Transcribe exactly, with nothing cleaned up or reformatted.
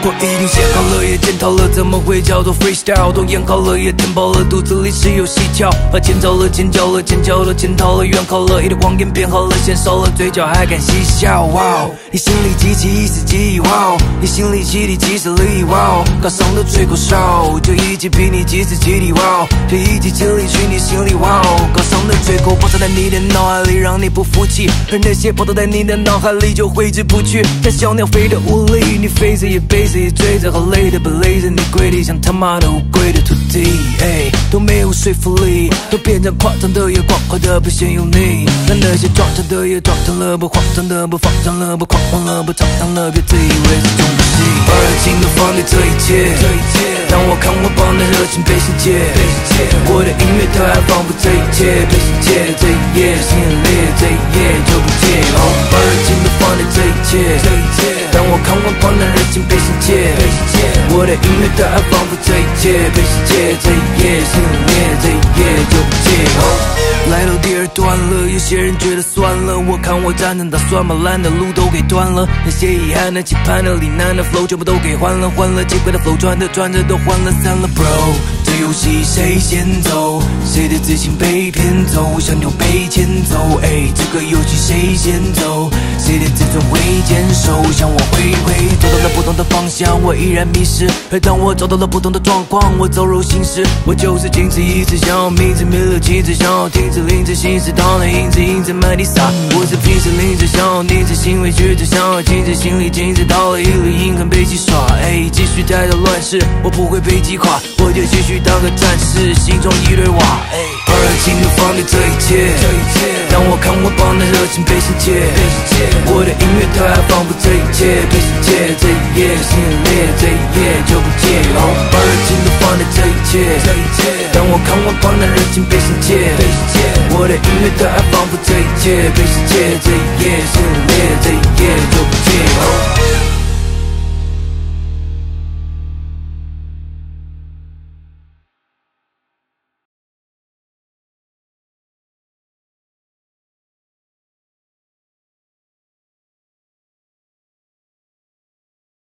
果一定写好了也检讨了，怎么会叫做 freestyle？ 都演好了也填饱了，肚子里是有蹊跷，把尖叫了尖叫了尖叫了检讨了怨好了，一堆谎言变好了，嫌少了嘴角还敢嬉笑。哇，你心里激起一丝激哇，你心里气力几十里哇，高尚的吹口哨，就一起比你几次几里哇，就一起尽力去你心里哇，高尚的吹口爆炸在你的脑海里，让你不服气，而那些跑到在你的脑海里就挥之不去，像小鸟飞得无力，你飞着也背着也追着，好累的被累着，你跪地像他妈的乌龟的土地，哎，都没有说服力，都变成夸张的也夸夸的不显有你，让那些装成的也装成了，不慌张的不放张了，不狂妄了不张扬了，别自以为是中不戏，把热情都放对这一切，当我看我帮的热情被心切，我的音乐它还仿佛这一切被心切，这一夜心裂，这一夜就不戒，哦，把热情都放对这一切，当我看我帮的热情被心切，我的音乐它还仿佛这一切被心切，这一夜心裂，这一夜就不戒，哦，来到第二段了，有些人觉得算了，我看我站着打算把烂的路都给断了，那些遗憾的期盼的罹难的 flow 全部都给换了，换了奇怪的 flow 转着转着都换了散了 bro， 这游戏谁先走，谁的自信被骗走，像牛被牵走，哎，这个游戏谁先走，谁的自尊会坚守，像我挥挥走到了不同的方向，我依然迷失，而当我找到了不同的状况，我走入心事，我就是仅此一次，想要名字没了妻子，想要停止令着心事，当那影子影子满地撒，我是平时领着，想要逆着心委屈着，想要停止心里静止，到了一缕阴狠被戏耍，哎，继续带着乱世，我不会被击垮，我就继续当个战士，心中一堆瓦，哎，把热情都放对这一切，当我看我帮的热情被心切，我的音乐它还仿佛这一切被心切，这一夜心裂，这一夜就不戒，哦，把热情都放对这一切，当我看我帮的热情被心切，我的音乐它还仿佛这一切被心切，这一夜心裂，这一夜就不戒，哦。